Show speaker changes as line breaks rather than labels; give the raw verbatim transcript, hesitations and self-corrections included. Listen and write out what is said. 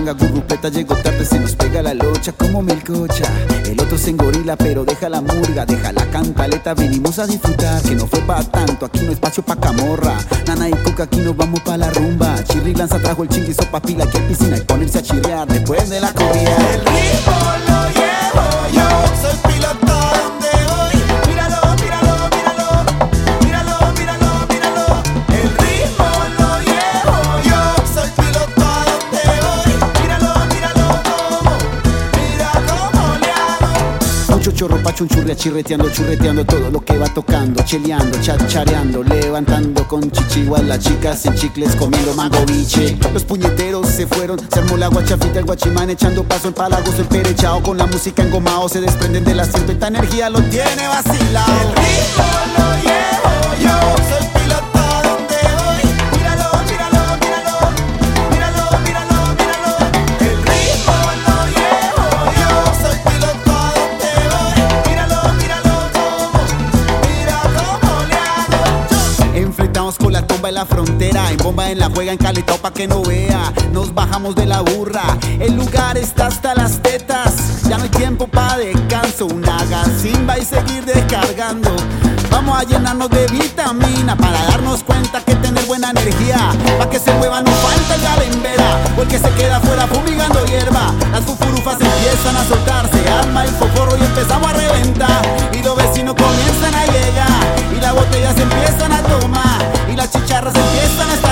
manga gurrupeta llegó tarde, se nos pega la locha como melcocha. El otro se engorila pero deja la murga, deja la cantaleta, venimos a disfrutar. Que no fue pa' tanto, aquí no hay espacio pa' camorra. Nana y Cuca, aquí nos vamos pa' la rumba. Chirri Lanza trajo el chingui, sopa pila, que hay piscina y ponerse a chirrear después de la corrida.
El ritmo lo llevo yo, soy piloto donde voy. Míralo, míralo, míralo, míralo, míralo, míralo. El ritmo lo llevo yo, soy piloto donde voy. Míralo, míralo como, mira cómo le hago.
Mucho chorro pa' chunchurria, chirreteando, churreteando todo lo que va tocando, cheleando, chachareando, levantando con chichiguas las chicas en chicles comiendo mango biche. Los puñeteros se fueron, se armó la guachafita, el guachimán echando paso, el palagoso, el perechao con la música engomado, se desprenden del asiento, esta energía lo tiene vacilado.
El ritmo lo llevo yo, soy piloto donde voy. Míralo, míralo, míralo, míralo, míralo, míralo. El ritmo lo llevo yo, soy piloto donde voy. Míralo, míralo como, mira cómo le hago yo.
Enfrentamos con la tomba en la frontera, en bomba en la juega, en caletao pa' que no vea. Nos bajamos de la burra, el lugar está hasta las tetas. Ya no hay tiempo pa' descanso, una gacimba y seguir descargando. Vamos a llenarnos de vitamina para darnos cuenta que tener buena energía. Pa' que se mueva no falta el galembera, o el que se queda afuera fumigando hierba. Las fufurufas empiezan a soltarse, arma el foforro y empezamos a reventar. Y los vecinos comienzan a llegar, y las botellas empiezan a tomar, y las chicharras empiezan a estar